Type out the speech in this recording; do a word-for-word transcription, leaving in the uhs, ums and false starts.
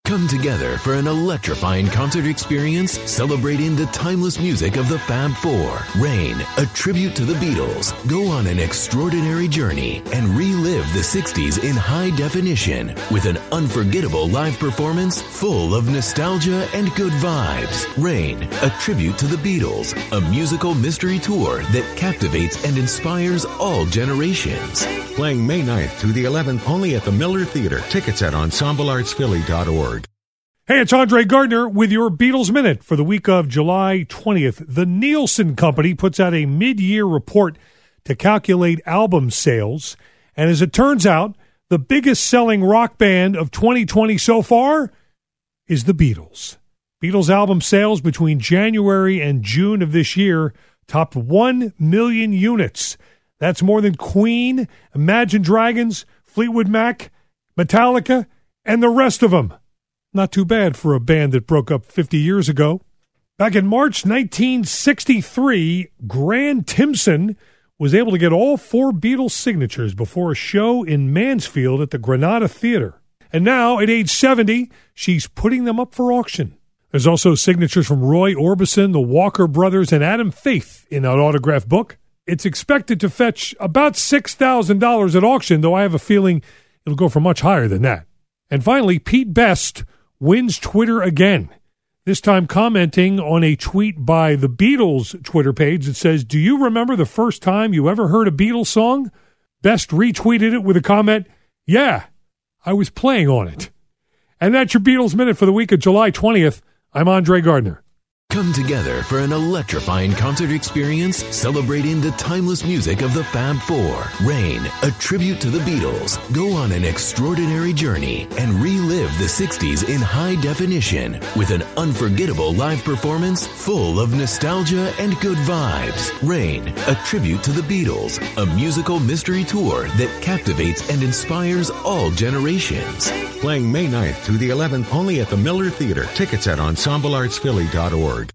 Come together for an electrifying concert experience celebrating the timeless music of the Fab Four. Rain, a tribute to the Beatles. Go on an extraordinary journey and relive the sixties in high definition with an unforgettable live performance full of nostalgia and good vibes. Rain, a tribute to the Beatles. A musical mystery tour that captivates and inspires all generations. Playing May ninth through the eleventh only at the Miller Theater. Tickets at ensemble arts philly dot org. Hey, it's Andre Gardner with your Beatles Minute for the week of July twentieth. The Nielsen Company puts out a mid-year report to calculate album sales. And as it turns out, the biggest selling rock band of twenty twenty so far is the Beatles. Beatles album sales between January and June of this year topped one million units. That's more than Queen, Imagine Dragons, Fleetwood Mac, Metallica, and the rest of them. Not too bad for a band that broke up fifty years ago. Back in March nineteen sixty-three, Gran Timpson was able to get all four Beatles signatures before a show in Mansfield at the Granada Theater. And now, at age seventy, she's putting them up for auction. There's also signatures from Roy Orbison, the Walker Brothers, and Adam Faith in that autographed book. It's expected to fetch about six thousand dollars at auction, though I have a feeling it'll go for much higher than that. And finally, Pete Best wins Twitter again, this time commenting on a tweet by the Beatles Twitter page that says, "Do you remember the first time you ever heard a Beatles song?" Best retweeted it with a comment, "Yeah, I was playing on it." And that's your Beatles Minute for the week of July twentieth. I'm Andre Gardner. Come together for an electrifying concert experience celebrating the timeless music of the Fab Four. Rain, a tribute to the Beatles. Go on an extraordinary journey and relive the sixties in high definition with an unforgettable live performance full of nostalgia and good vibes. Rain, a tribute to the Beatles. A musical mystery tour that captivates and inspires all generations. Playing May ninth through the eleventh only at the Miller Theater. Tickets at ensemble arts philly dot org.